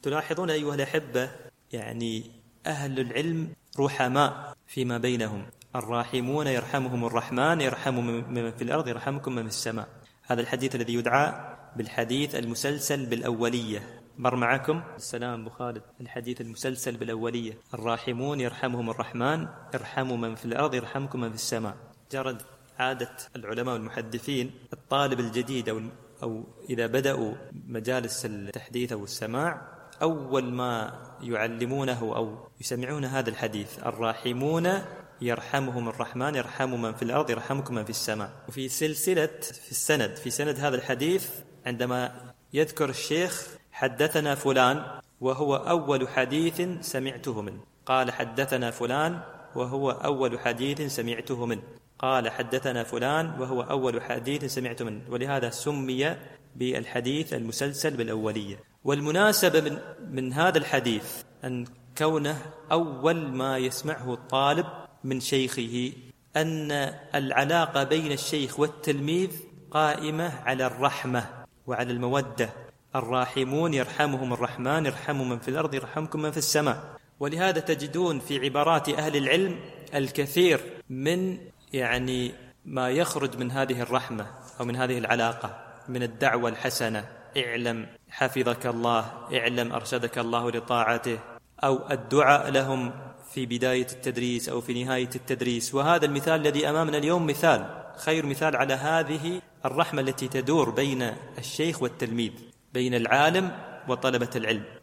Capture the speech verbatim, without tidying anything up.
تلاحظون أيها الأحبة يعني أهل العلم رحماء فيما بينهم، الراحمون يرحمهم الرحمن يرحم من في الأرض يرحمكم من في السماء. هذا الحديث الذي يدعى بالحديث المسلسل بالأولية. مر معكم السلام أبو خالد الحديث المسلسل بالأولية، الراحمون يرحمهم الرحمن يرحم من في الأرض يرحمكم من في السماء. جرت عادة العلماء والمحدثين الطالب الجديد أو أو إذا بدأوا مجالس التحديث أو السماع أول ما يعلمونه أو يسمعون هذا الحديث، الراحمون يرحمهم الرحمن يرحم من في الأرض يرحمكم من في السماء. وفي سلسلة في السند في سند هذا الحديث عندما يذكر الشيخ حدثنا فلان وهو أول حديث سمعته منه، قال حدثنا فلان وهو أول حديث سمعته منه، قال حدثنا فلان وهو أول حديث سمعته منه، ولهذا سمي بالحديث المسلسل بالأولية. والمناسبة من, من هذا الحديث أن كونه أول ما يسمعه الطالب من شيخه، أن العلاقة بين الشيخ والتلميذ قائمة على الرحمة وعلى المودة، الراحمون يرحمهم الرحمن يرحم من في الأرض يرحمكم من في السماء. ولهذا تجدون في عبارات أهل العلم الكثير من يعني ما يخرج من هذه الرحمة أو من هذه العلاقة، من الدعوة الحسنة، اعلم حفظك الله، اعلم أرشدك الله لطاعته، أو الدعاء لهم في بداية التدريس أو في نهاية التدريس. وهذا المثال الذي أمامنا اليوم مثال خير مثال على هذه الرحمة التي تدور بين الشيخ والتلميذ، بين العالم وطلبة العلم.